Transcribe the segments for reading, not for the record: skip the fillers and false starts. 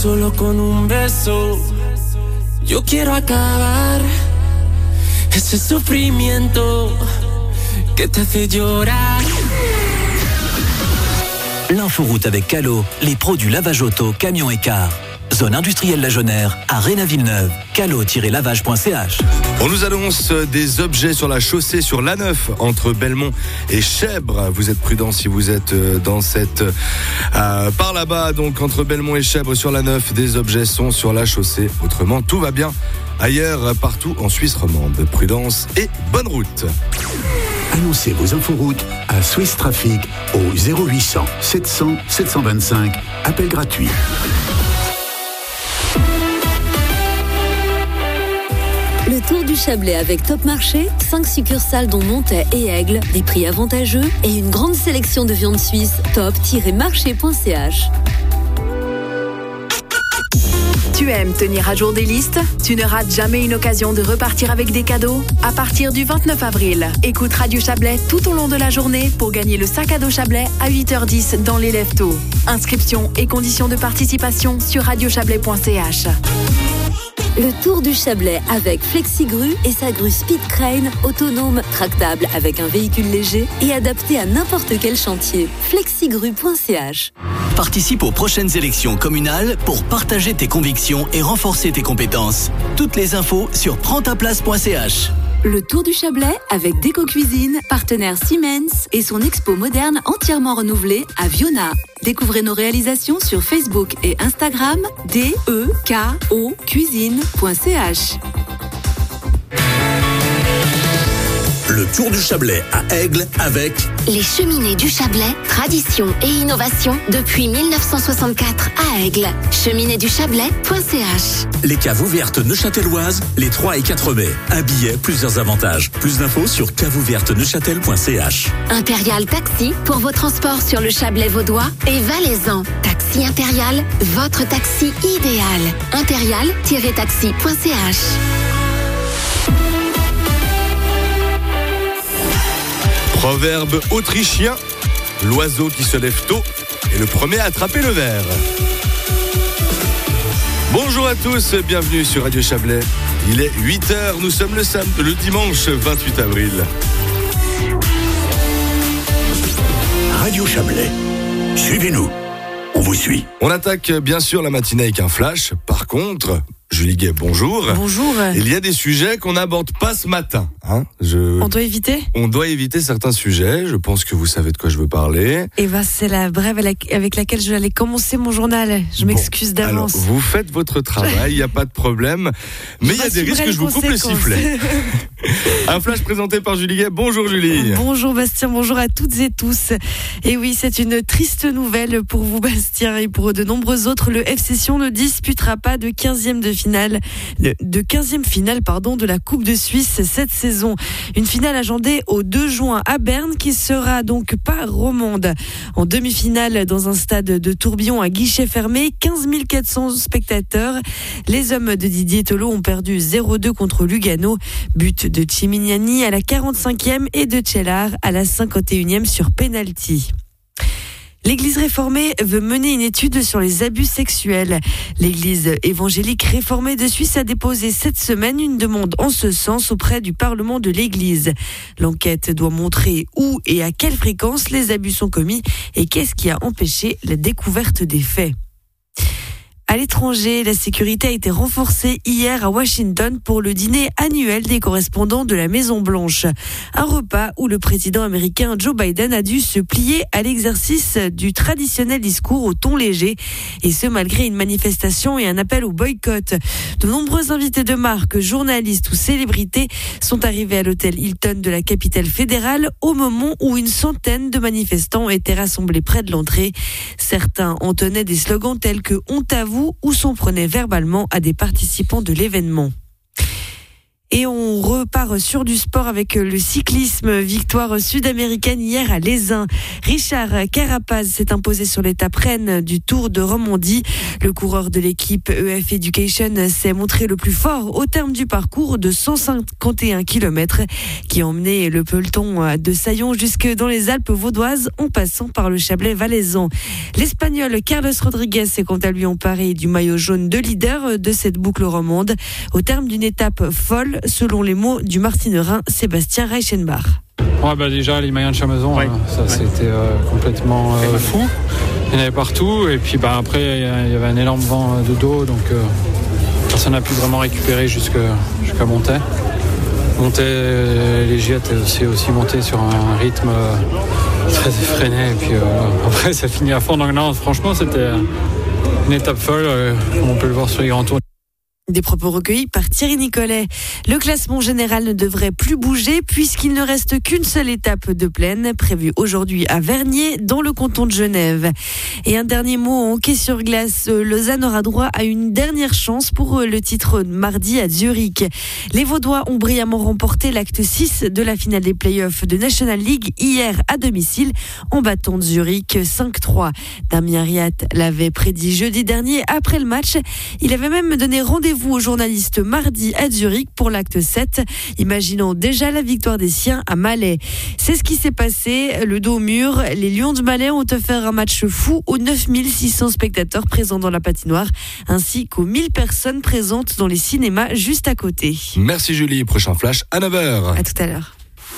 solo con un beso. Yo quiero acabar ese sufrimiento que te hace llorar. L'inforoute avec Calo, les pros du lavage auto, camion et car. Zone industrielle La Jonère, à Réna-Villeneuve. Calo-lavage.ch. On nous annonce des objets sur la chaussée sur l'A9 entre Belmont et Chèvres. Vous êtes prudents si vous êtes dans cette par là-bas, donc entre Belmont et Chèvres sur l'A9, des objets sont sur la chaussée. Autrement, tout va bien ailleurs, partout en Suisse romande. Prudence et bonne route. Annoncez vos inforoutes à Swiss Traffic au 0800 700 725. Appel gratuit. Le Tour du Chablais avec Top Marché, 5 succursales dont Montaix et Aigle, des prix avantageux et une grande sélection de viande suisse. top-marché.ch. Tu aimes tenir à jour des listes ? Tu ne rates jamais une occasion de repartir avec des cadeaux ? À partir du 29 avril, écoute Radio Chablais tout au long de la journée pour gagner le sac à dos Chablais à 8h10 dans les Lève-Tôt. Inscription et conditions de participation sur radiochablais.ch. Le Tour du Chablais avec FlexiGru et sa grue Speed Crane, autonome, tractable avec un véhicule léger et adapté à n'importe quel chantier. FlexiGru.ch. Participe aux prochaines élections communales pour partager tes convictions et renforcer tes compétences. Toutes les infos sur prendstaplace.ch. Le Tour du Chablais avec Déco Cuisine, partenaire Siemens et son expo moderne entièrement renouvelée à Viona. Découvrez nos réalisations sur Facebook et Instagram, DEKO cuisine.ch. Le Tour du Chablais à Aigle avec les Cheminées du Chablais, tradition et innovation depuis 1964 à Aigle. Cheminéesduchablais.ch. Les caves ouvertes neuchâteloises, les 3 et 4 mai. Un billet, plusieurs avantages. Plus d'infos sur caveouverteneuchâtel.ch. Impérial Taxi pour vos transports sur le Chablais vaudois et valaisan. Taxi Impérial, votre taxi idéal. Impérial-taxi.ch. Proverbe autrichien, l'oiseau qui se lève tôt est le premier à attraper le verre. Bonjour à tous, bienvenue sur Radio Chablais. Il est 8h, nous sommes le dimanche 28 avril. Radio Chablais, suivez-nous, on vous suit. On attaque bien sûr la matinée avec un flash. Par contre, Julie Guay, bonjour. Bonjour. Il y a des sujets qu'on n'aborde pas ce matin. On doit éviter ? On doit éviter certains sujets. Je pense que vous savez de quoi je veux parler. Et c'est la brève avec laquelle je vais aller commencer mon journal. Je m'excuse d'avance. Alors, vous faites votre travail, il n'y a pas de problème. Mais il y a des risques que je vous coupe le sifflet. Un flash présenté par Julie Guay. Bonjour Julie. Bonjour Bastien, bonjour à toutes et tous. Et oui, c'est une triste nouvelle pour vous Bastien et pour de nombreux autres. Le FC Sion ne disputera pas de 15e finale de la Coupe de Suisse cette saison. Une finale agendée au 2 juin à Berne qui sera donc pas romande. En demi-finale dans un stade de tourbillon à guichet fermé, 15 400 spectateurs. Les hommes de Didier Tolo ont perdu 0-2 contre Lugano. But de Cimignani à la 45e et de Cellar à la 51e sur penalty. L'Église réformée veut mener une étude sur les abus sexuels. L'Église évangélique réformée de Suisse a déposé cette semaine une demande en ce sens auprès du Parlement de l'Église. L'enquête doit montrer où et à quelle fréquence les abus sont commis et qu'est-ce qui a empêché la découverte des faits. À l'étranger, la sécurité a été renforcée hier à Washington pour le dîner annuel des correspondants de la Maison-Blanche. Un repas où le président américain Joe Biden a dû se plier à l'exercice du traditionnel discours au ton léger, et ce malgré une manifestation et un appel au boycott. De nombreux invités de marque, journalistes ou célébrités sont arrivés à l'hôtel Hilton de la capitale fédérale au moment où une centaine de manifestants étaient rassemblés près de l'entrée. Certains entonnaient des slogans tels que « Honte à vous » ou s'en prenaient verbalement à des participants de l'événement. Et on repart sur du sport avec le cyclisme. Victoire sud-américaine hier à Lézin. Richard Carapaz s'est imposé sur l'étape reine du Tour de Romandie. Le coureur de l'équipe EF Education s'est montré le plus fort au terme du parcours de 151 km qui a emmené le peloton de Saillon jusque dans les Alpes vaudoises en passant par le Chablais valaisan. L'Espagnol Carlos Rodriguez s'est quant à lui emparé du maillot jaune de leader de cette boucle romande au terme d'une étape folle, selon les mots du Martinerin Sébastien Reichenbach. Ouais, déjà les maillons de Chamezon, ça c'était complètement fou. Il y en avait partout et puis après il y avait un énorme vent de dos, donc personne n'a pu vraiment récupérer jusqu'à Montaix. Les Giettes aussi monté sur un rythme très effréné et puis après ça finit à fond. Donc non, franchement c'était une étape folle, comme on peut le voir sur les grands tours. Des propos recueillis par Thierry Nicolet. Le classement général ne devrait plus bouger puisqu'il ne reste qu'une seule étape de plaine prévue aujourd'hui à Vernier dans le canton de Genève. Et un dernier mot en hockey sur glace. Lausanne aura droit à une dernière chance pour le titre mardi à Zurich. Les Vaudois ont brillamment remporté l'acte 6 de la finale des playoffs de National League hier à domicile en battant Zurich 5-3. Damien Riat l'avait prédit jeudi dernier après le match. Il avait même donné rendez-vous aux journalistes mardi à Zurich pour l'acte 7, imaginant déjà la victoire des siens à Malais. C'est ce qui s'est passé, le dos au mur. Les Lions de Malais ont offert un match fou aux 9600 spectateurs présents dans la patinoire, ainsi qu'aux 1000 personnes présentes dans les cinémas juste à côté. Merci Julie, prochain flash à 9h. À tout à l'heure.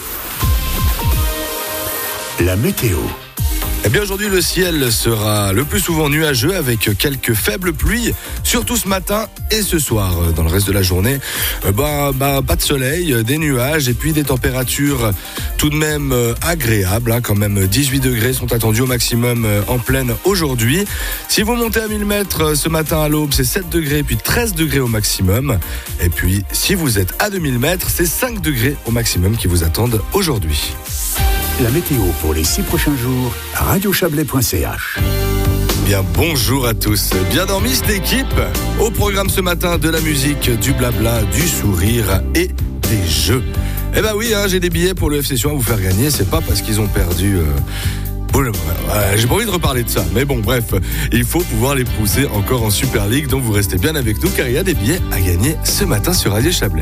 La météo. Eh bien aujourd'hui le ciel sera le plus souvent nuageux avec quelques faibles pluies, surtout ce matin et ce soir. Dans le reste de la journée, pas de soleil, des nuages et puis des températures tout de même agréables. Quand même 18 degrés sont attendus au maximum en plaine aujourd'hui. Si vous montez à 1000 mètres ce matin à l'aube, c'est 7 degrés puis 13 degrés au maximum. Et puis si vous êtes à 2000 mètres, c'est 5 degrés au maximum qui vous attendent aujourd'hui. La météo pour les 6 prochains jours à radiochablais.ch. Bien, bonjour à tous. Bien dormi cette équipe. Au programme ce matin, de la musique, du blabla, du sourire et des jeux. Eh ben oui, j'ai des billets pour le FC Sion à vous faire gagner. C'est pas parce qu'ils ont perdu... j'ai pas envie de reparler de ça. Mais bon, bref, il faut pouvoir les pousser encore en Super League. Donc vous restez bien avec nous car il y a des billets à gagner ce matin sur Radio Chablais.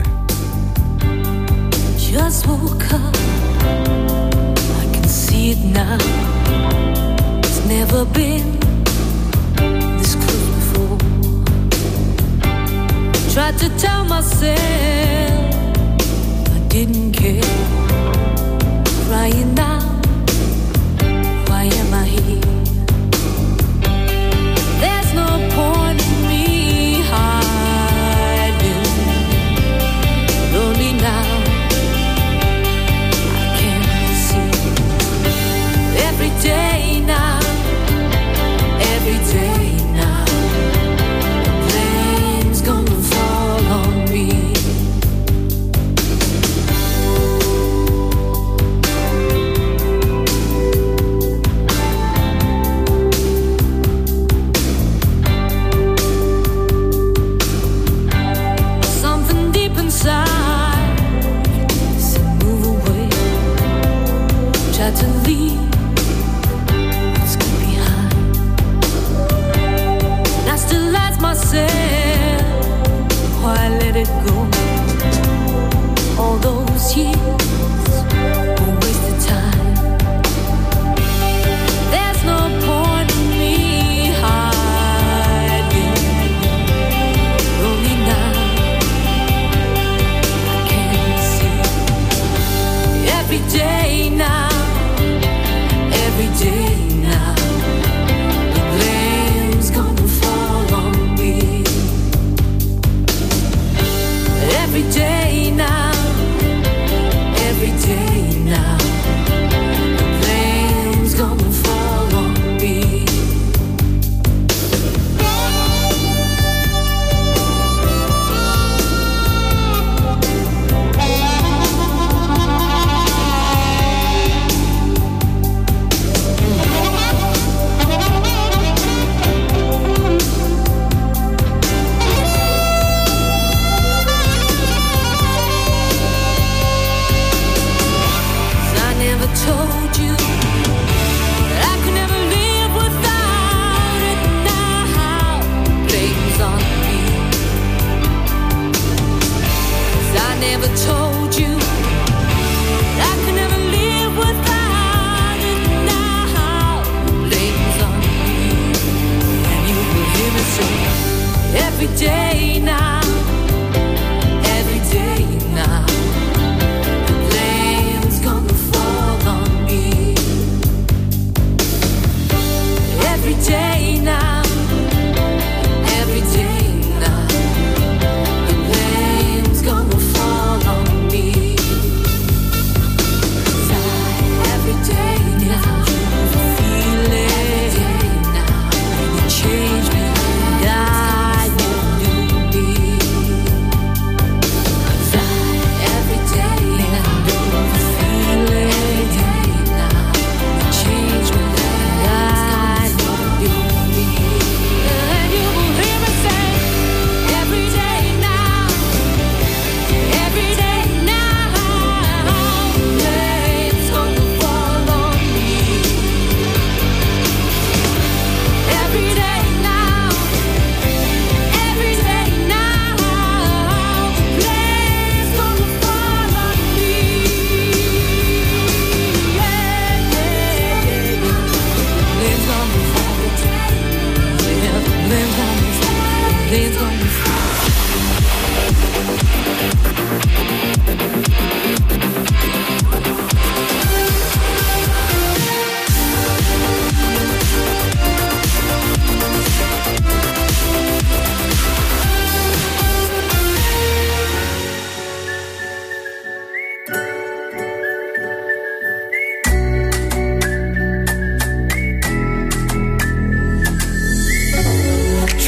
Just woke up. See it now. It's never been this close before. Tried to tell myself I didn't care. Crying now, why am I here? There's no point in me hiding. Lonely now. Every day now, the rain's gonna fall on me.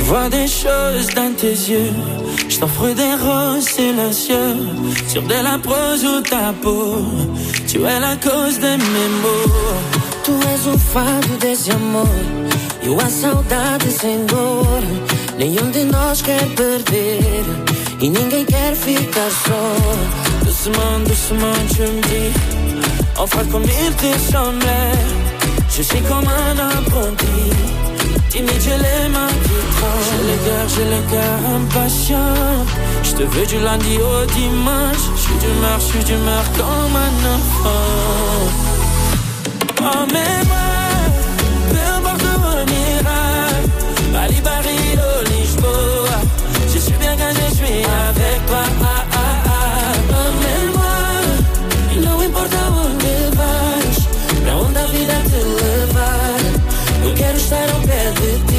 vois des choses dans tes yeux. Je t'offre des roses silencieux sur de la prose ou ta peau. Tu es la cause de mes maux. Tu és o fado desse amor. Eu a saudade sem dor. Nenhum de nós quer perder e ninguém quer ficar só. Doucement, doucement, tu me dis enfin comme il te semblait. Je suis comme un apprenti. Timide, j'ai les mains qui tremblent. J'ai le cœur impatient. Je te veux du lundi au dimanche. Je suis d'humeur comme un enfant. Emmène-moi, peu importe où on ira. Bali, Barilo, Lisboa. Je suis bien quand je suis avec toi. Emmène-moi, não importa onde vais, pra onde a vida te levar. Eu quero estar ao pé de ti.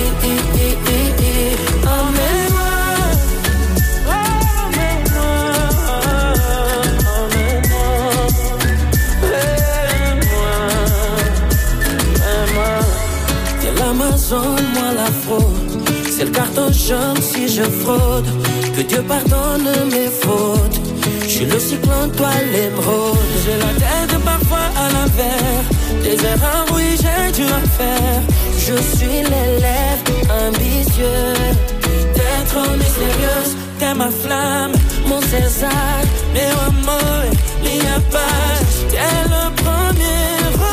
Emmène-moi, l'Amazone, moi la fraude. C'est le carton jaune si je fraude. Que Dieu pardonne mes fautes. Je suis le cyclone, toi l'émeraude. J'ai la tête parfois à l'envers. Des erreurs, oui, j'ai dû en faire. Je suis l'élève ambitieux. T'es trop mystérieuse, t'es ma flamme, mon César. Meu amor, minha paz. T'es le premier.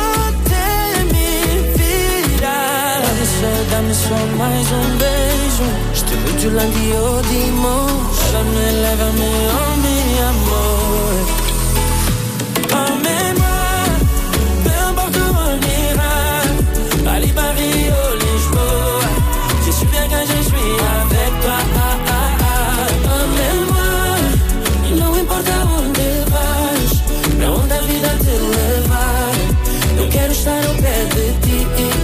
Dá-me só mais beijo. Je te veux du lundi au dimanche. Lève-me, oh mi amor. Emmène-moi, peu importe où on ira. Bali, Barrio, Lisboa. Je suis bien quand je suis avec toi. Emmène-moi, não importa onde vais, pra onde a vida te levar. Eu quero estar ao pé de ti.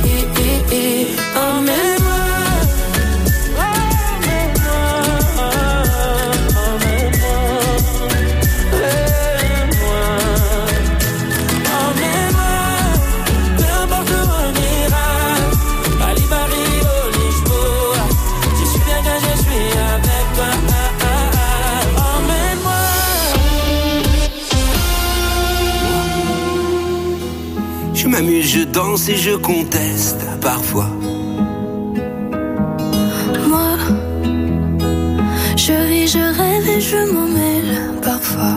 Je danse et je conteste parfois. Moi, je ris, je rêve et je m'en mêle parfois.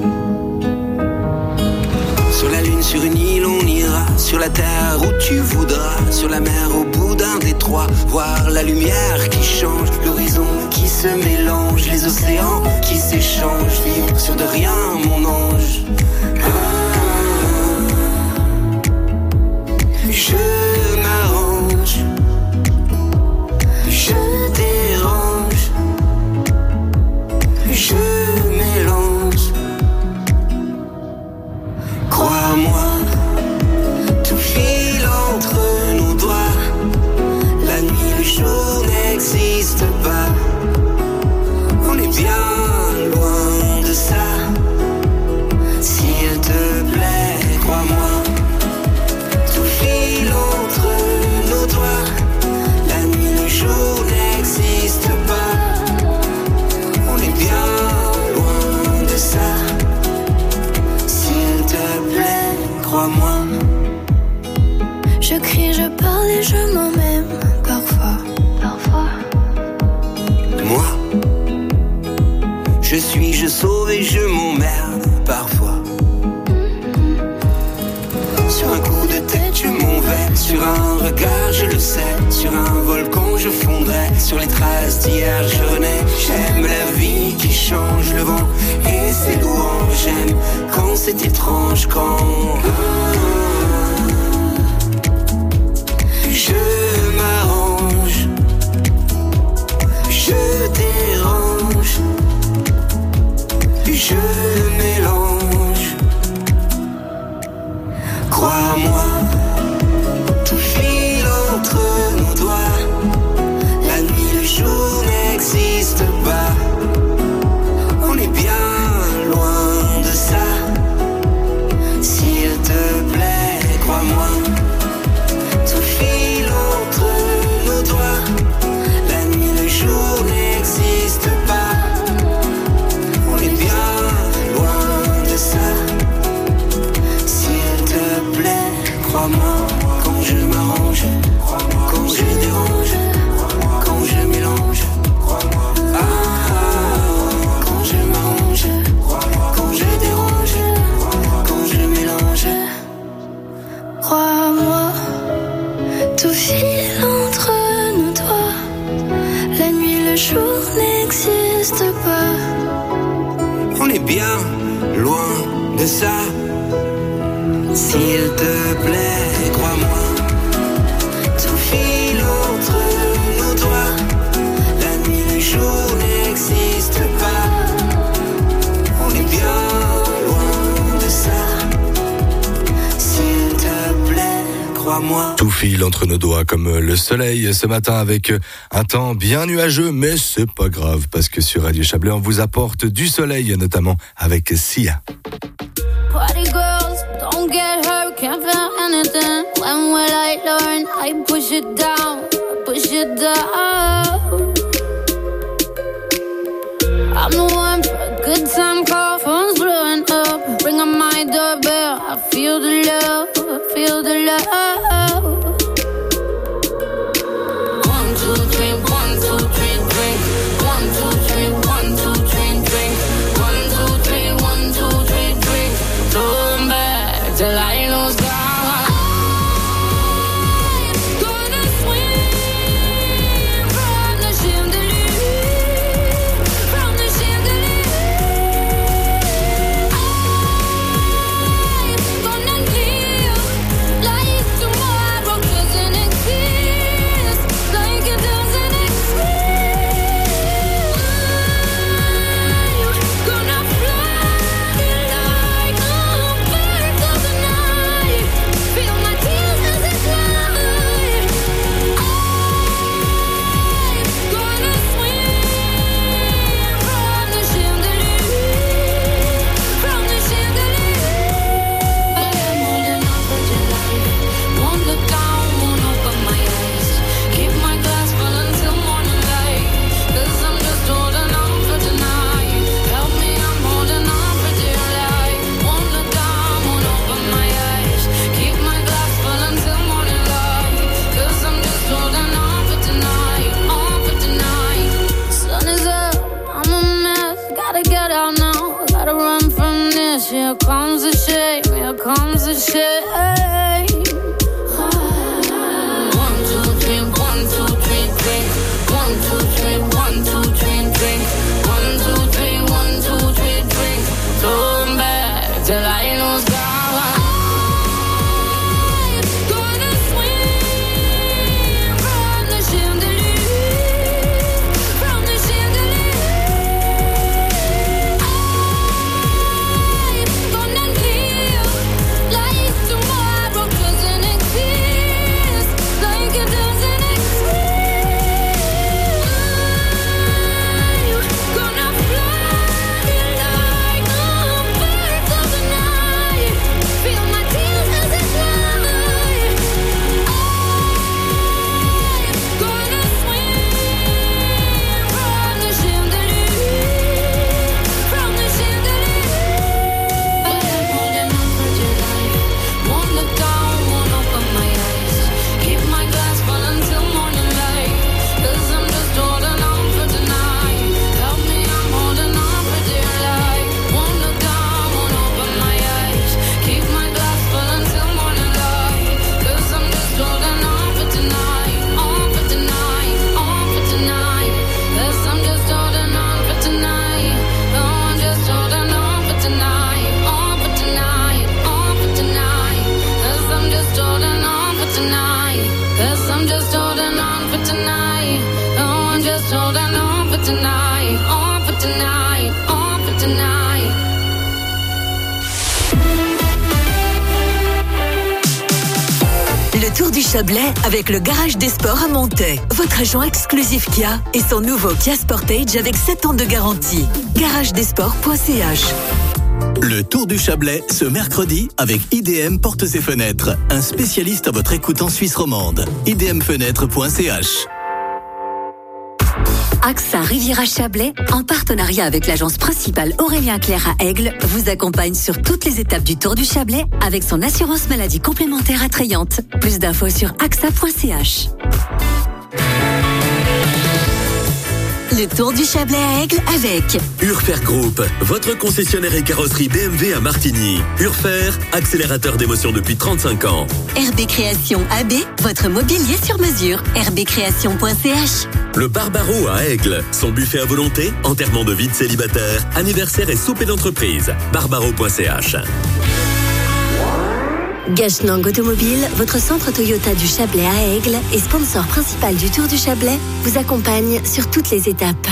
Sur la lune, sur une île, on ira. Sur la terre où tu voudras. Sur la mer, au bout d'un détroit. Voir la lumière qui change, l'horizon qui se mélange, les océans qui s'échangent. Vivre sur de rien, mon ange. Je m'arrange, je dérange, je mélange. Crois-moi, tout file entre nos doigts. La nuit, le jour n'existe pas. On est bien loin de ça. S'il te plaît, crois-moi. Entre nos doigts, la nuit, le jour n'existe pas. On est bien loin de ça. S'il te plaît, crois-moi. Je crie, je parle et je m'en même parfois. Moi, je suis, je sauve et je m'emmerde parfois. Sur un coup de tête, je m'en vais. Sur un regard, je le sais. Sur un volcan, je fondrai. Sur les traces d'hier, je renais. J'aime la vie qui change, le vent et ses louanges. J'aime quand c'est étrange, quand je m'arrange, je dérange, je mélange. Crois-moi, tout file entre nos doigts. La nuit, le jour n'existe pas. On est bien loin de ça. S'il te plaît, fil entre nos doigts. La nuit, le jour n'existe pas. On est bien loin de ça. S'il te plaît, crois-moi. Tout file entre nos doigts. La nuit, le jour n'existe pas. On est bien loin de ça. S'il te plaît, crois-moi. Tout file entre nos doigts comme le soleil ce matin avec un temps bien nuageux, mais c'est pas grave parce que sur Radio Chablais on vous apporte du soleil, notamment avec Sia. Party girls, don't get hurt, can't feel anything. When will I learn? I push it down, push it down. I'm the one for a good time call, phone's blowing up. Ring on my doorbell, I feel the love, I feel the love. 1, 2, 3, 1, 2, 3, drink. 1, 2, 3, 1, 2, 3, drink. 1, 2, 3, 1, 2, 3, drink. Turn back till I lose God. Here comes the shame, here comes the shame. 1, 2, 3, 1, 2, 3, drink. 1, 2, 3, 1, 2, 3, drink. 1, 2, 3, 1, 2, 3, drink. Turn back till I lose God. Le Tour du Chablais avec le Garage des Sports à Montaix. Votre agent exclusif Kia et son nouveau Kia Sportage avec 7 ans de garantie. garagedesports.ch. Le Tour du Chablais ce mercredi avec IDM Portes et Fenêtres, un spécialiste à votre écoute en Suisse romande. idmfenêtres.ch. AXA Riviera Chablais, en partenariat avec l'agence principale Aurélien Clerc à Aigle, vous accompagne sur toutes les étapes du Tour du Chablais avec son assurance maladie complémentaire attrayante. Plus d'infos sur axa.ch. Le le Tour du Chablais à Aigle avec Urfer Group, votre concessionnaire et carrosserie BMW à Martigny. Urfer, accélérateur d'émotion depuis 35 ans. RB Création AB, votre mobilier sur mesure. rbcréation.ch. Le Barbaro à Aigle, son buffet à volonté, enterrement de vie de célibataire, anniversaire et souper d'entreprise. Barbaro.ch. Gachenang Automobile, votre centre Toyota du Chablais à Aigle et sponsor principal du Tour du Chablais, vous accompagne sur toutes les étapes.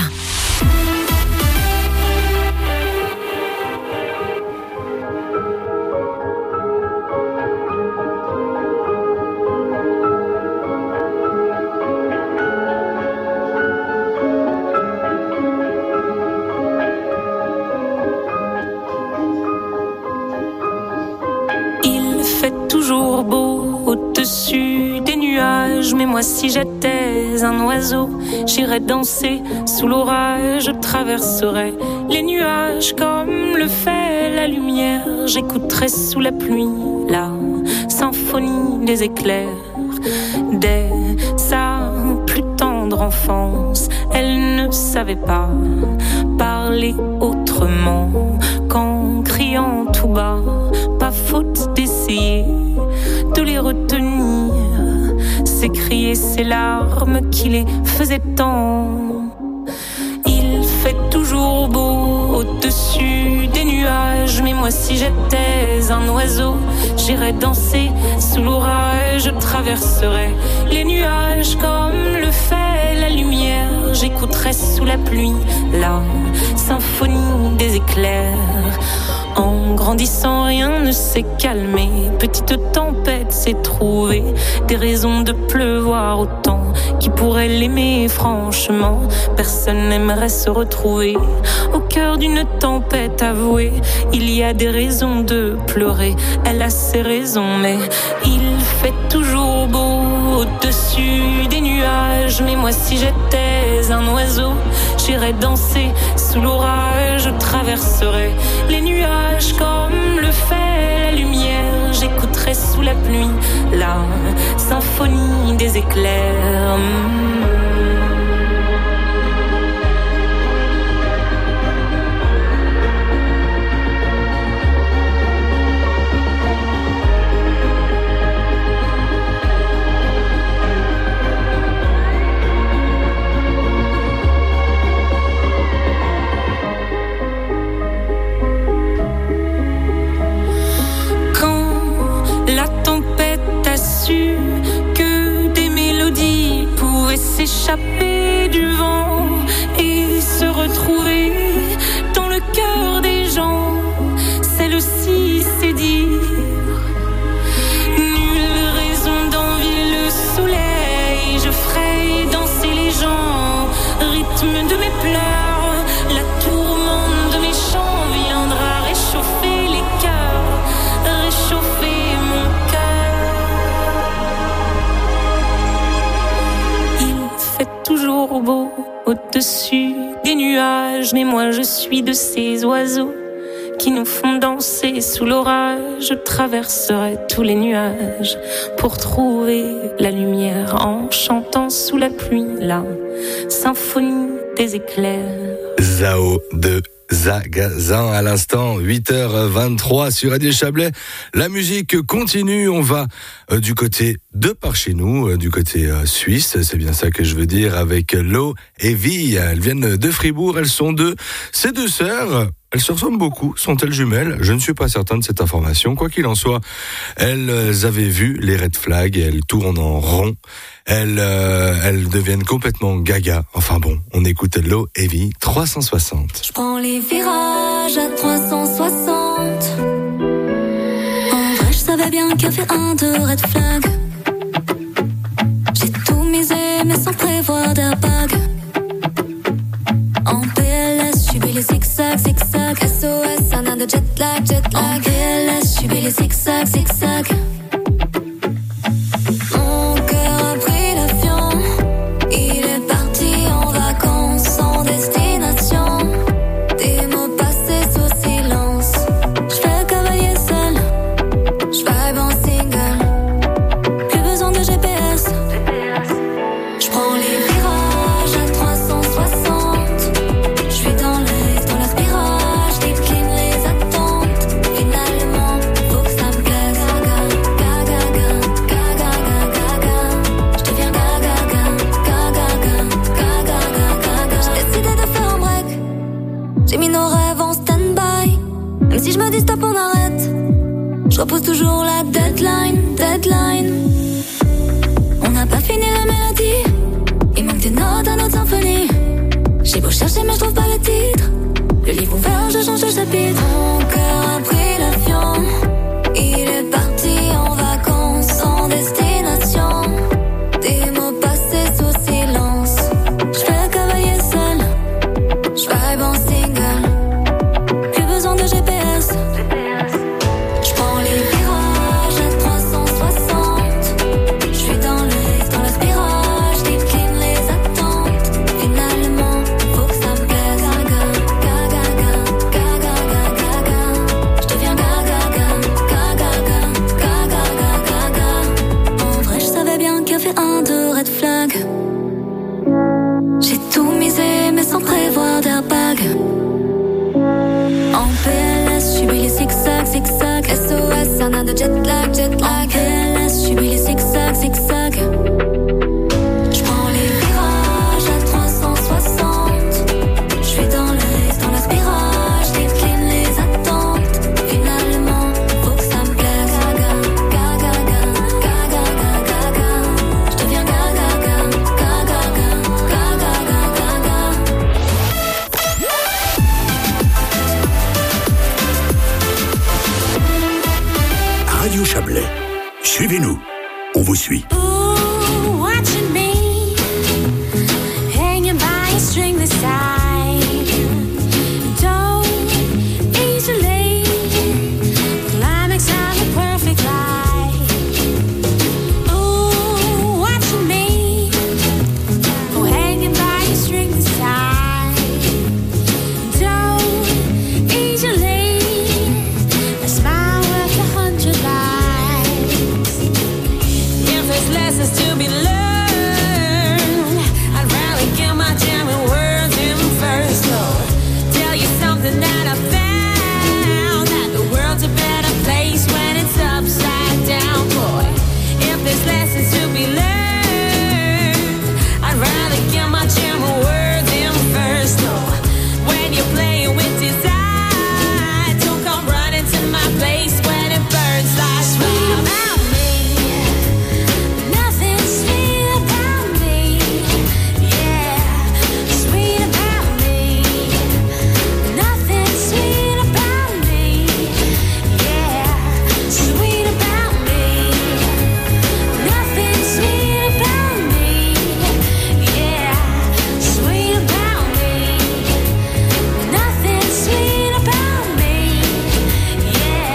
Mais moi si j'étais un oiseau, j'irais danser sous l'orage, je traverserais les nuages comme le fait la lumière, j'écouterais sous la pluie la symphonie des éclairs. Dès sa plus tendre enfance, elle ne savait pas parler autrement qu'en criant tout bas, pas faute d'essayer de les retenir. S'écrier ces larmes qui les faisaient tant. Il fait toujours beau au-dessus des nuages, mais moi si j'étais un oiseau, j'irais danser sous l'orage, je traverserais les nuages comme le fait la lumière, j'écouterais sous la pluie la symphonie des éclairs. En grandissant, rien ne s'est calmé. Petite tempête s'est trouvée, des raisons de pleuvoir autant. Qui pourrait l'aimer franchement? Personne n'aimerait se retrouver au cœur d'une tempête avouée. Il y a des raisons de pleurer, elle a ses raisons, mais il fait toujours beau au-dessus des nuages. Mais moi si j'étais un oiseau, j'irais danser sous l'orage, je traverserais les nuages comme le fait la lumière, j'écouterais sous la pluie la symphonie des éclairs. S'échapper du vent et se retrouver dans le cœur des gens, celle-ci c'est dire. Nulle raison d'envier le soleil, je ferai danser les gens, rythme de mes pleurs, la tourmente de mes chants viendra réchauffer les cœurs, réchauffer mon toujours beau au-dessus des nuages, mais moi je suis de ces oiseaux qui nous font danser sous l'orage. Je traverserai tous les nuages pour trouver la lumière en chantant sous la pluie la symphonie des éclairs. Zao de Zagazin à l'instant, 8h23 sur Radio Chablais. La musique continue, on va du côté de par chez nous, du côté suisse, c'est bien ça que je veux dire, avec Lo et Vi. Elles viennent de Fribourg, elles sont ces deux sœurs. Elles se ressemblent beaucoup, sont-elles jumelles? Je ne suis pas certain de cette information. Quoi qu'il en soit, elles avaient vu les red flags et elles tournent en rond. Elles deviennent complètement gaga. Enfin bon, on écoute Lo et Vi 360. Je prends les virages à 360. En vrai, je savais bien qu'il y avait un de red flag. J'ai tout misé, mais sans prévoir d'airbag. En PLS, j'subis les zigzags, zigzags. SOS, un an de jet lag, jet lag. En PLS, j'subis les zigzags, zigzags. Mon cœur a pris l'avion. Il est parti en vacances sans destination. Des mots passés sous silence. J'fais cavalier seul. J'vibe en single. Plus besoin de GPS. J'prends les virages. red flag. J'ai tout misé mais sans prévoir d'airbag. En PLS, j'suis les zigzags, zigzags. SOS, un an de jet lag. En PLS, j'suis les zigzags, zigzags. J'prends les virages à 360. J'suis dans le risque, dans la spirale. J'décline les attentes. Finalement, faut que ça me plaise. Gaga, gaga, gaga, gaga, gaga. J'deviens gaga, gaga, gaga, gaga, gaga, gaga. Radio Chablais. Suivez-nous. On vous suit. Ooh, watching me hanging by a string this side. Don't easily climax of a perfect life. Ooh, watching me hanging by a string this side. Don't easily a smile worth 100 lives. If there's lessons to be learned, I'd rather get my damning words in first. So tell you something that I found, that the world's a better place when it's upside down, boy. If there's lessons to be learned, I'd rather get my damning words in first. So when you're playing with desire, don't come running to my place when it burns like sweet about me. Nothing sweet about me, yeah, sweet about me. Nothing sweet about me, yeah, sweet about me. Nothing sweet about me, yeah, sweet about me. Nothing sweet about me, yeah.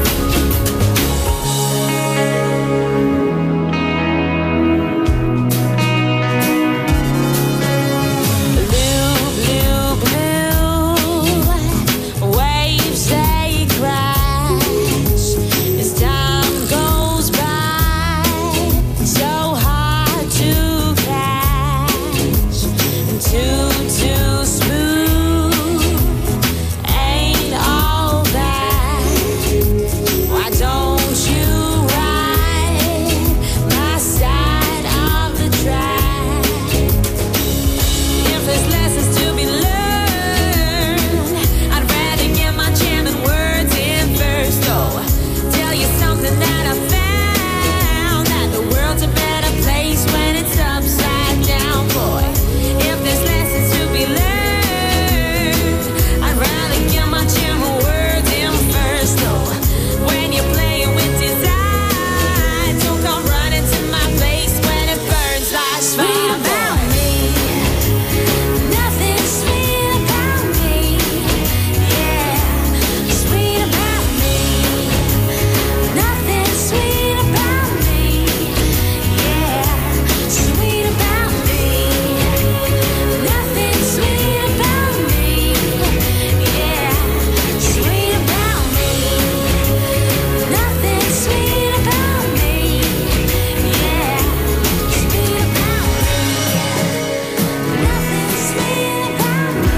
Blue, blue, blue waves, they crash as time goes by. So hard to catch and too smooth. Ain't all that. Why don't you ride my side of the track? If there's lessons to be learned, I'd rather get my jamming words in first. Oh, tell you something that I found, that the world's a better place when it's upside down, boy. If there's lessons to be learned, I'd rather get my jamming words in first. Oh, when you're playing with desire, don't come running to my place when it burns like sweet about me. Nothing sweet about me, yeah, sweet about me. Nothing sweet about me, yeah, sweet about me. Nothing sweet about me, yeah, sweet about me. Nothing sweet about me, yeah, sweet about me. Nothing sweet about me,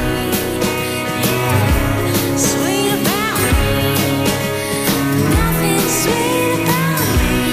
yeah, sweet about me. Nothing sweet about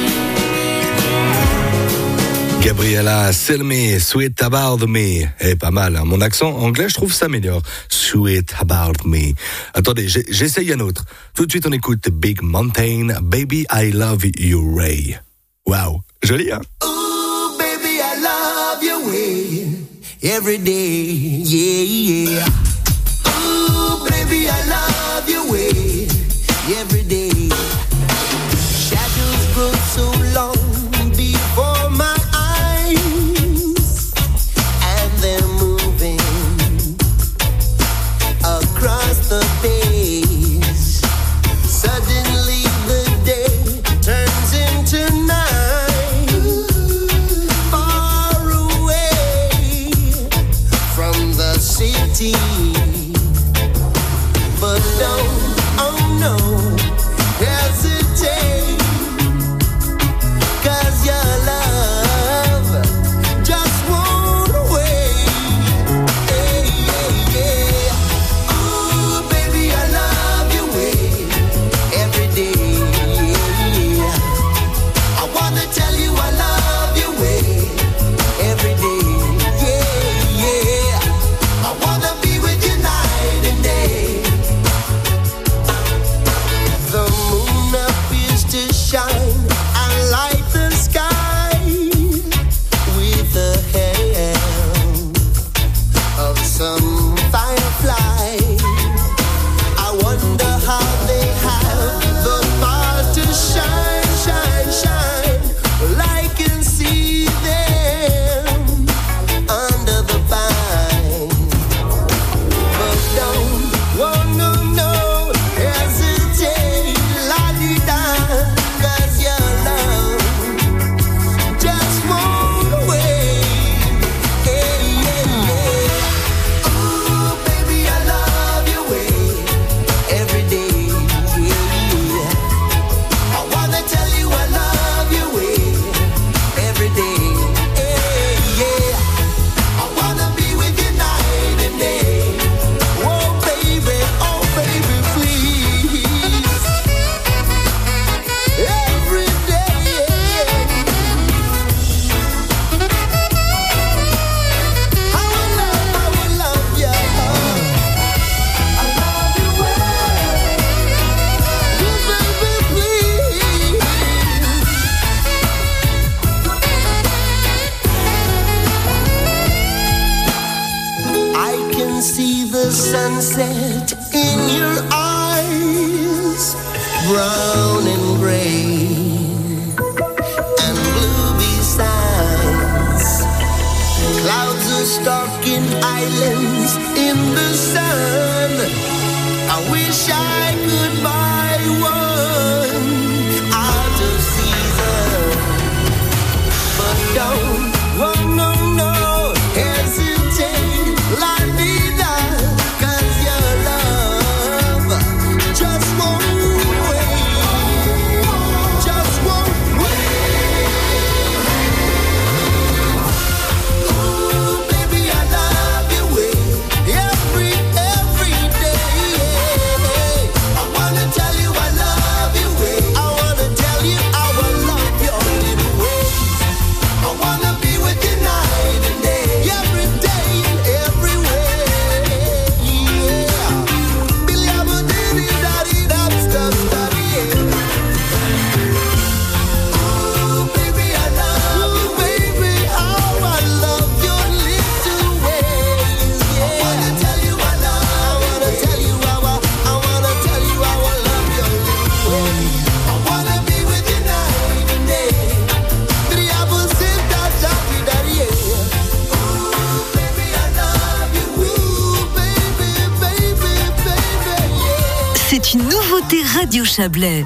me, yeah. Gabriella Selmy, Sweet About Me. Eh, pas mal, hein. Mon accent anglais, je trouve, s'améliore. Sweet About Me. Attendez, j'essaye un autre. Tout de suite, on écoute Big Mountain, Baby I Love You Ray. Waouh, joli, hein? Ooh, baby, I love your way every day, yeah, yeah. Ooh, baby, I love your way every day. Shadows grow so long before my eyes, and they're moving across the face. Suddenly the day turns into night, far away from the city. But don't, oh no, hesitate, 'cause your love can see the sunset in your eyes, brown and gray and blue besides. Clouds are stalking islands in the sun. I wish I could buy one out of season, but don't, oh no, no, hesitate, la vida, 'cause your love just won't wait, just won't wait. Ooh, baby, I love your way, every day. I wanna tell you I love your way. I wanna tell you how I love your little ways. I wanna be with you night and day, every day and every way. Yeah. Billy, I'm a diddy, daddy, dab, stop, daddy, yeah. Ooh, baby, I love you, baby, how I love your little ways. Yeah. I wanna tell you I wanna tell you how I wanna tell you how I love your little ways. I wanna be with you night and day. Billy, I'm a sit down, daddy, daddy, yeah. Ooh, baby, I love you. Ooh, baby, baby, baby, yeah. C'est une nouveauté Radio Chablais.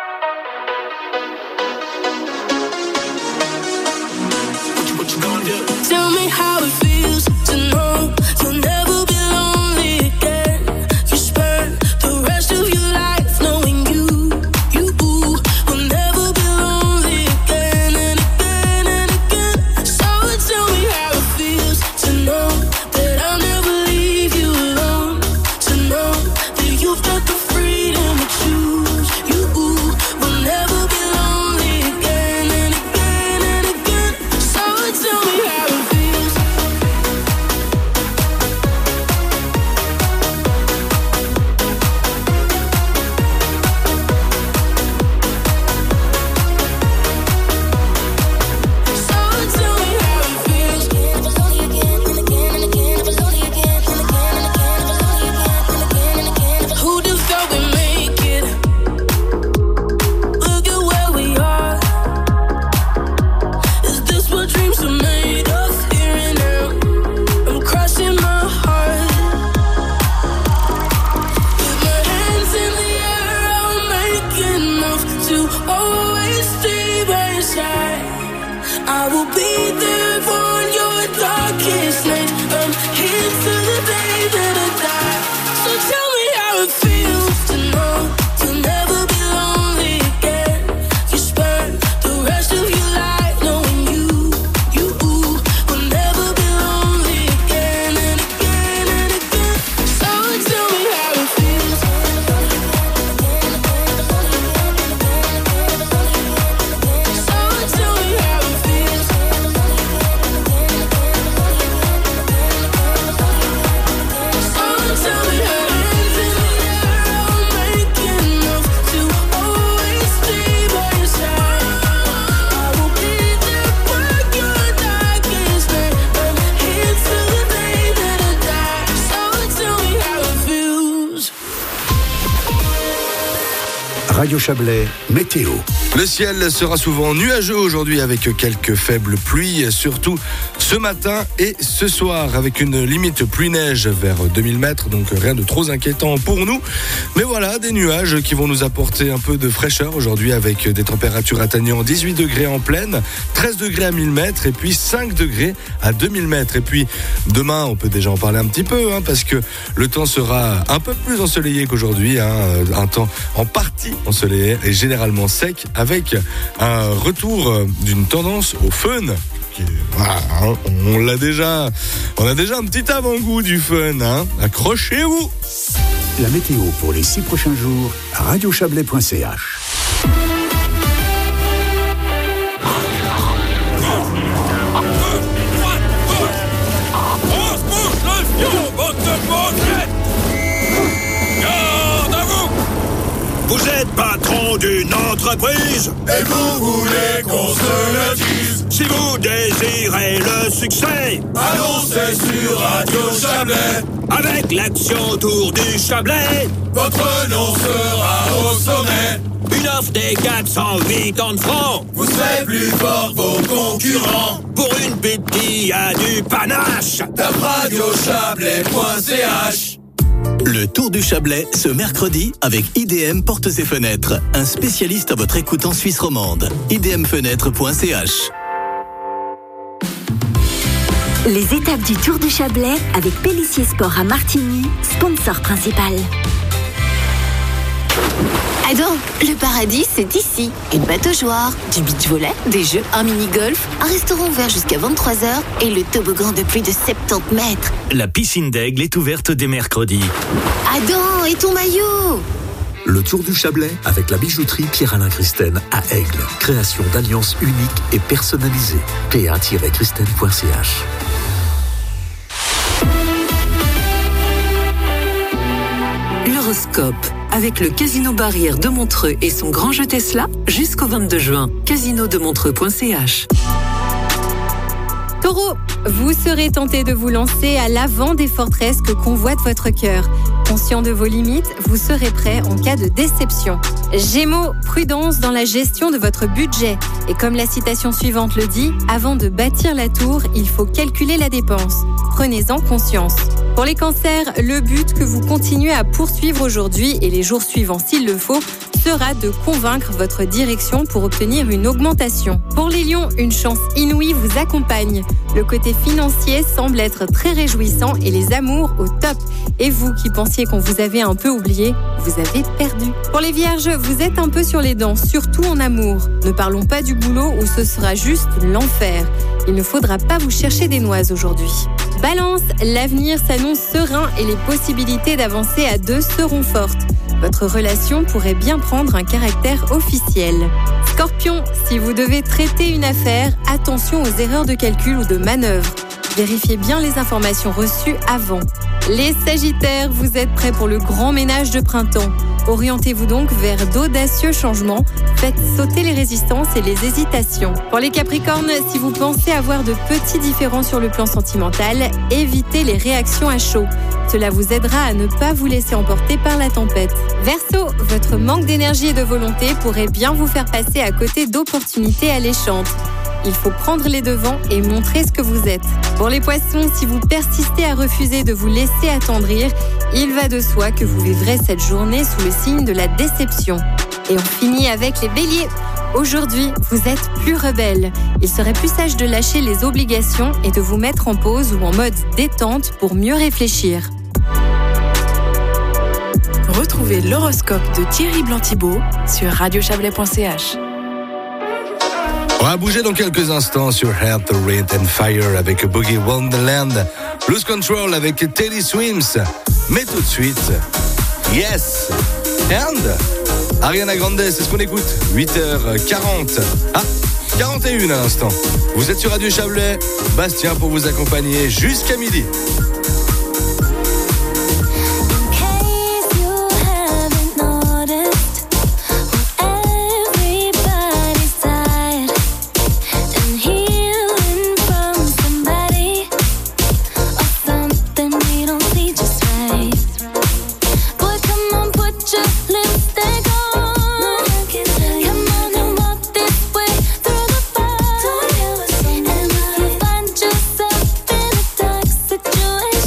Tell me how it feels to know you'll never be lonely again. You spend the rest of your life knowing you will never be lonely again and again and again. So tell me how it feels to know that I'll never leave you alone. To know that you've got the freedom to choose. You will never be lonely again and again and again. So tell me how it feels. So tell me how it feels. Never lonely again and again and again. Never lonely again and again and again. Never lonely again and again and again. Who'd have thought we'd make it? Look at where we are. Is this what dreams are made of? Here and now, I'm crossing my heart. With my hands in the air, I'll make enough to always stay by your side. I will be there for your darkest night. I'm here till the day that I die. So tell me how it feels to know you'll never be lonely again. You spend the rest of your life knowing you will never be lonely again and again and again. So tell me how it feels. So tell me how it feels. So tell me how it feels. Hands in the air, I'll make enough to always stay by your side. I will be there for your darkest night. I'm here till the day that I die. So tell me how it feels. Radio Chablais, météo. Le ciel sera souvent nuageux aujourd'hui avec quelques faibles pluies, surtout ce matin et ce soir, avec une limite pluie-neige vers 2000 mètres, donc rien de trop inquiétant pour nous. Mais voilà, des nuages qui vont nous apporter un peu de fraîcheur aujourd'hui, avec des températures atteignant 18 degrés en plaine, 13 degrés à 1000 mètres et puis 5 degrés à 2000 mètres. Et puis demain, on peut déjà en parler un petit peu, parce que le temps sera un peu plus ensoleillé qu'aujourd'hui, un temps en partie ensoleillé et généralement sec, avec un retour d'une tendance au fun. Voilà, on a déjà un petit avant-goût du fun. Accrochez-vous. La météo pour les 6 prochains jours à radiochablais.ch. Vous êtes patron d'une entreprise entreprise et vous voulez qu'on se le dise. Si vous désirez le succès, annoncez sur Radio Chablais. Avec l'action Tour du Chablais, votre nom sera au sommet. Une offre des 480 francs vous serez plus fort que vos concurrents. Pour une petite à du panache, tape radiochablais.ch. Le Tour du Chablais, ce mercredi, avec IDM Portes et Fenêtres, un spécialiste à votre écoute en Suisse romande. idmfenêtre.ch. Les étapes du Tour du Chablais avec Pélissier Sport à Martigny, sponsor principal. Ado, le paradis, c'est ici. Une bateau-joueur, du beach volley, des jeux, un mini-golf, un restaurant ouvert jusqu'à 23h et le toboggan de plus de 70 mètres. La piscine d'Aigle est ouverte dès mercredi. Adam, et ton maillot? Le Tour du Chablais avec la bijouterie Pierre-Alain Christen à Aigle. Création d'alliances uniques et personnalisées. pa-christen.ch. L'horoscope avec le Casino Barrière de Montreux et son grand jeu Tesla jusqu'au 22 juin. casinodemontreux.ch. Taureau, vous serez tenté de vous lancer à l'avant des forteresses que convoite votre cœur. Conscient de vos limites, vous serez prêt en cas de déception. Gémeaux, prudence dans la gestion de votre budget. Et comme la citation suivante le dit, avant de bâtir la tour, il faut calculer la dépense. Prenez-en conscience. Pour les cancers, le but que vous continuez à poursuivre aujourd'hui et les jours suivants s'il le faut, sera de convaincre votre direction pour obtenir une augmentation. Pour les lions, une chance inouïe vous accompagne. Le côté financier semble être très réjouissant et les amours au top. Et vous qui pensiez qu'on vous avait un peu oublié, vous avez perdu. Pour les vierges, vous êtes un peu sur les dents, surtout en amour. Ne parlons pas du boulot où ce sera juste l'enfer. Il ne faudra pas vous chercher des noises aujourd'hui. Balance, l'avenir s'annonce serein et les possibilités d'avancer à deux seront fortes. Votre relation pourrait bien prendre un caractère officiel. Scorpion, si vous devez traiter une affaire, attention aux erreurs de calcul ou de manœuvre. Vérifiez bien les informations reçues avant. Les Sagittaires, vous êtes prêts pour le grand ménage de printemps. Orientez-vous donc vers d'audacieux changements. Faites sauter les résistances et les hésitations. Pour les Capricornes, si vous pensez avoir de petits différends sur le plan sentimental, évitez les réactions à chaud. Cela vous aidera à ne pas vous laisser emporter par la tempête. Verseau, votre manque d'énergie et de volonté pourrait bien vous faire passer à côté d'opportunités alléchantes. Il faut prendre les devants et montrer ce que vous êtes. Pour les poissons, si vous persistez à refuser de vous laisser attendrir, il va de soi que vous vivrez cette journée sous le signe de la déception. Et on finit avec les béliers. Aujourd'hui, vous êtes plus rebelle. Il serait plus sage de lâcher les obligations et de vous mettre en pause ou en mode détente pour mieux réfléchir. Retrouvez l'horoscope de Thierry Blanc-Thibault sur radiochablais.ch. On va bouger dans quelques instants sur Heart, Rain and Fire avec Boogie Wonderland, Lose Control avec Teddy Swims. Mais tout de suite, Yes and Ariana Grande, c'est ce qu'on écoute. 8h40. Ah, 41 à l'instant. Vous êtes sur Radio Chablais, Bastien pour vous accompagner jusqu'à midi. Situation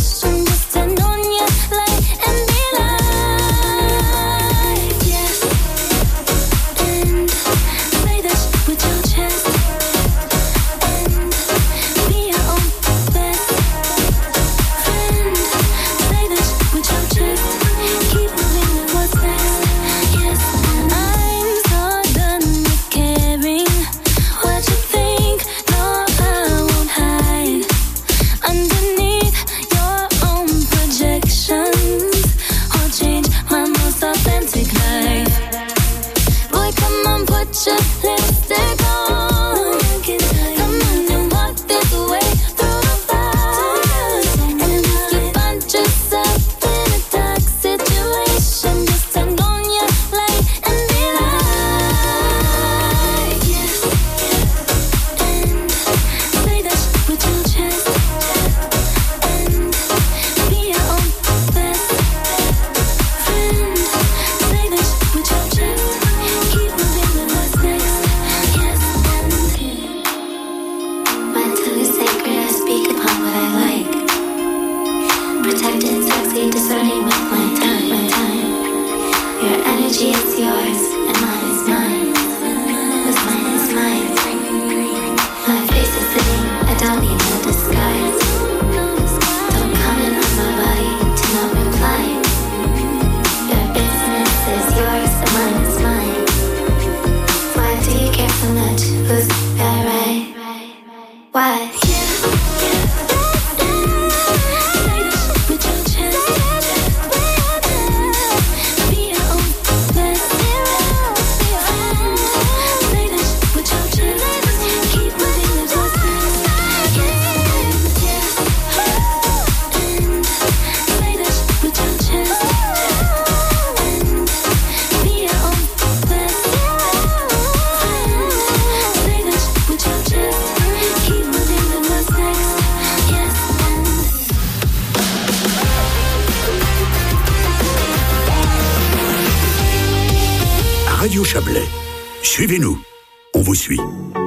Chablais. Suivez-nous. On vous suit.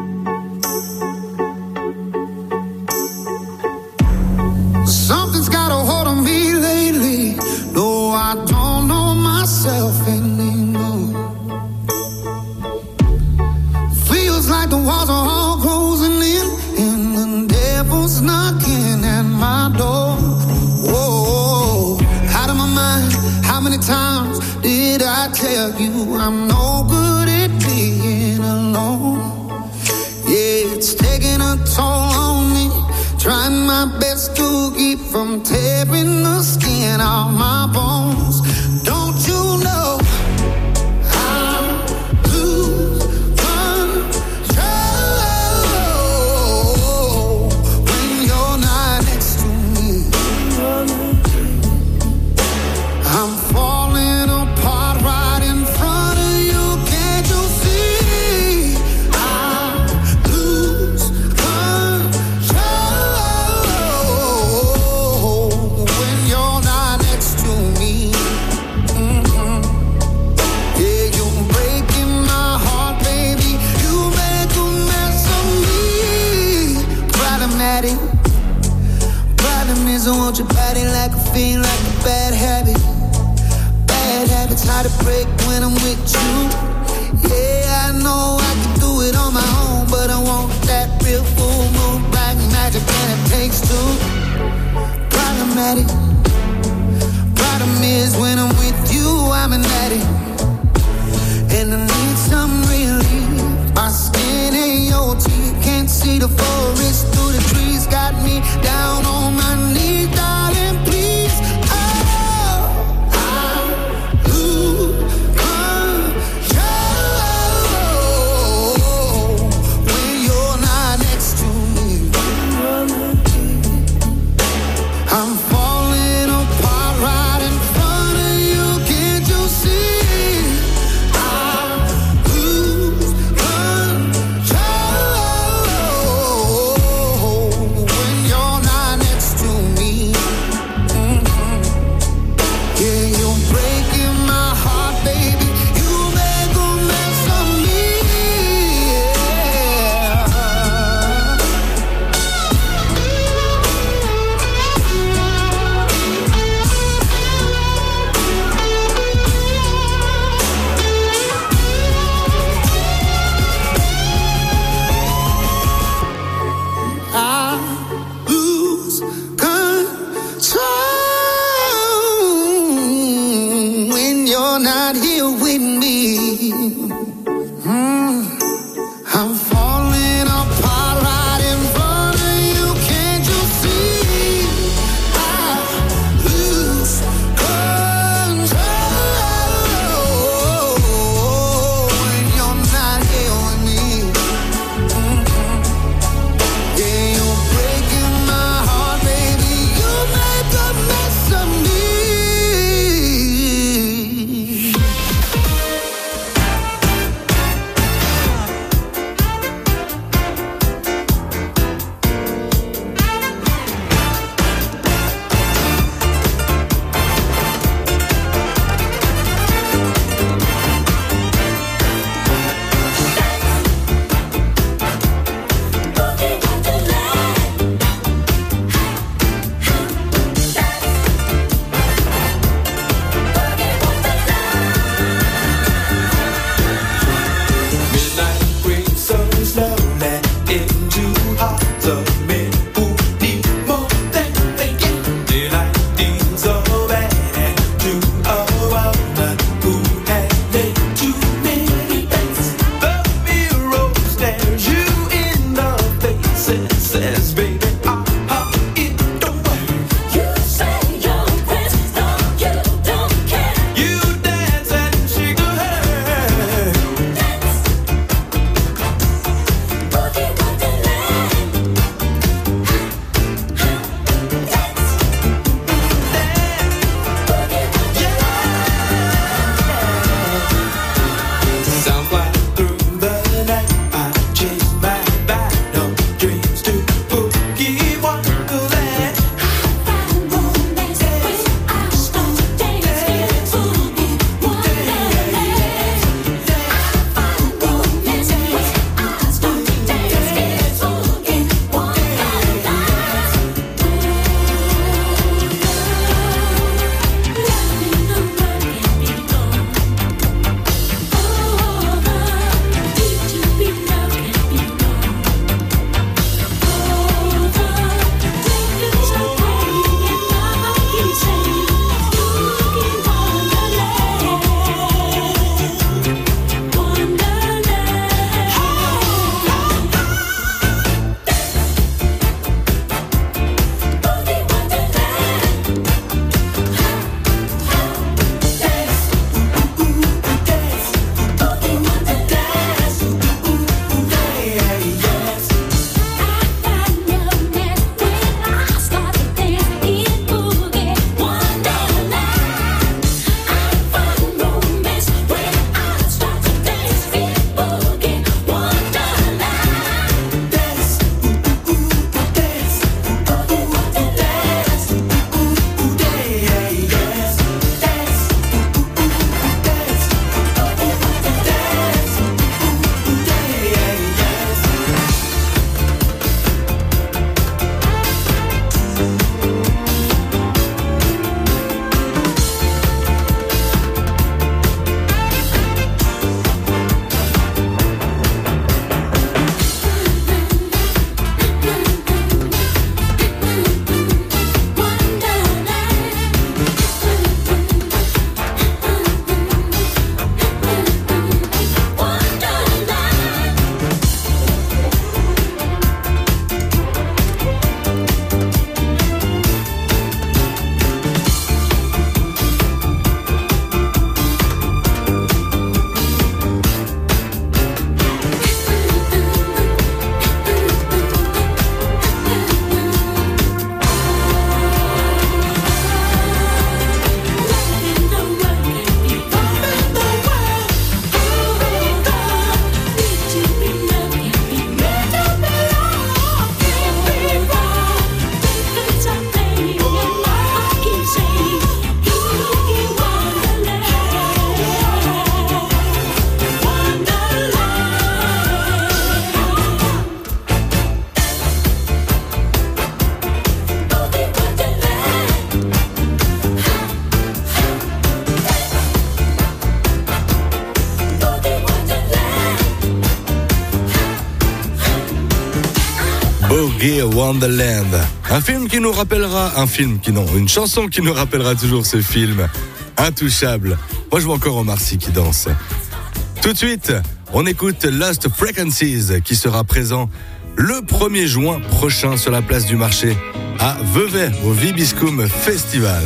Something's got a hold on me lately. No, I don't know myself anymore. Feels like the walls are all closing in, and the devil's knocking at my door. Whoa, out of my mind. How many times did I tell you I'm no good at being alone? Yeah, it's taking a toll on me. Trying my best to keep from tearing the skin off my bones. Don't you know I lose control when you're not next to me? I'm falling apart right in front of you. Can't you see? I lose control when you're not next to me. Yeah, you're breaking my heart, baby. You make a mess of me. Problematic. Problem is I want your body like a fiend, like a bad habit. Bad habits hard to break when I'm with you. Yeah, I know I can do it on my own, but I want that real full moon black magic, and it takes two. Problematic. Problem is when I'm with you, I'm an addict, and I need some relief. My skin ain't your teeth, can't see the forest through the trees. Got me down on my knees, darling, please. Oh, I lose control when you're not next to me. I'm falling apart right in front of you. Can't you see? I lose control when you're Boogie Wonderland. Une chanson qui nous rappellera toujours ce film. Intouchable. Moi, je vois encore Omar Sy qui danse. Tout de suite, on écoute Lost Frequencies qui sera présent le 1er juin prochain sur la place du marché à Vevey au Vibiscum Festival.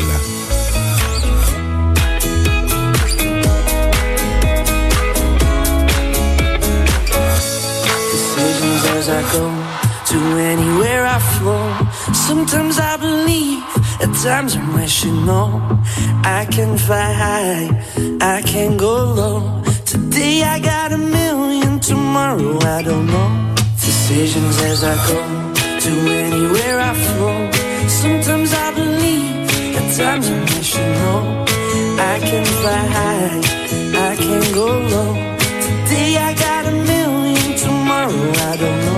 As I go to anywhere I flow, sometimes I believe, at times I'm rational. I can fly high, I can go low. Today I got 1,000,000, tomorrow I don't know. Decisions as I go to anywhere I flow. Sometimes I believe, at times I'm rational. I can fly high, I can go low. Today I got 1,000,000, tomorrow I don't know.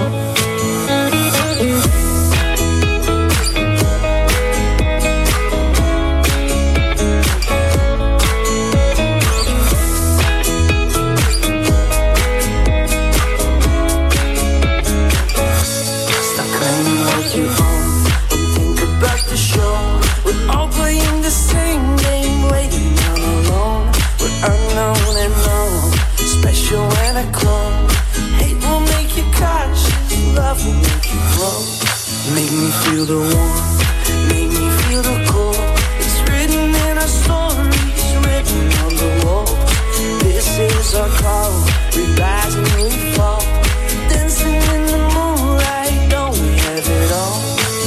Stop claiming what you own and think about the show. We're all playing the same game, waiting on alone. We're unknown and known, special when I clone. Hate will make you cautious, love will make you grow. Make me feel the warmth, make me feel the cold. It's written in our stories, written on the wall. This is our call, we rise and we fall. Dancing in the moonlight, don't we have it all?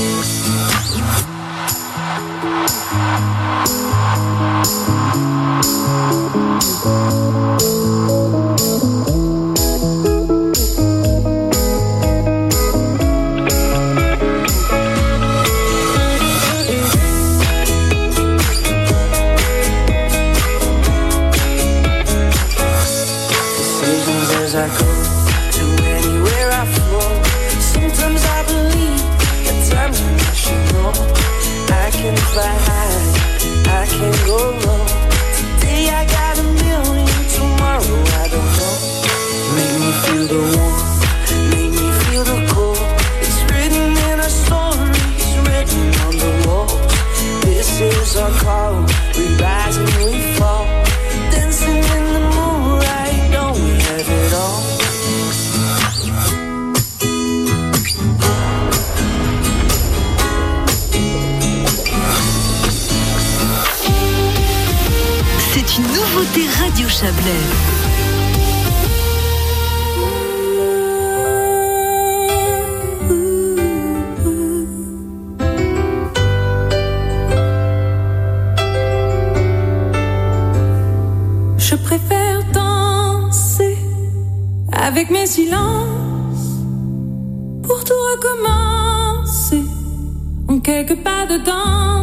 As I go to anywhere I flow, sometimes I believe, at times I'm rational. I can fly high, I can go low. Today I got 1,000,000, tomorrow I don't know. Make me feel the warmth, make me feel the cold. It's written in our stories, written on the wall. This is our call, we rise and we fall. Dancing in the moonlight, don't we have it all? C'est une nouveauté Radio Chablais. Je préfère danser avec mes silences pour tout recommencer en quelques pas dedans.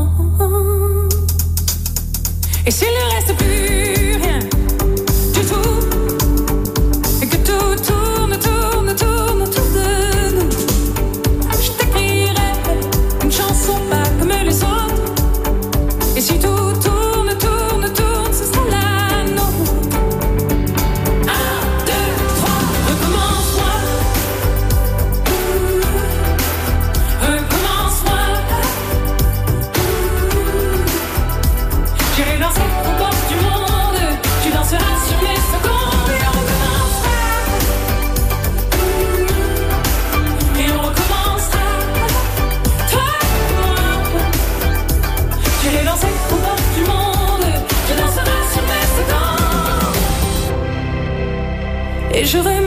Et s'il ne reste plus rien du tout, et que tout tourne autour de nous, je t'écrirai une chanson pas comme les autres. Et si tout tourne, ce sera la nôtre. 1, 2, 3, recommence-moi. Recommence-moi. J'irai danser aux portes du monde. Tu danseras sur mes secondes. Et on recommencera. Et on recommencera. Toi et moi. J'irai danser aux portes du monde. Tu danseras sur mes secondes. Et j'aurai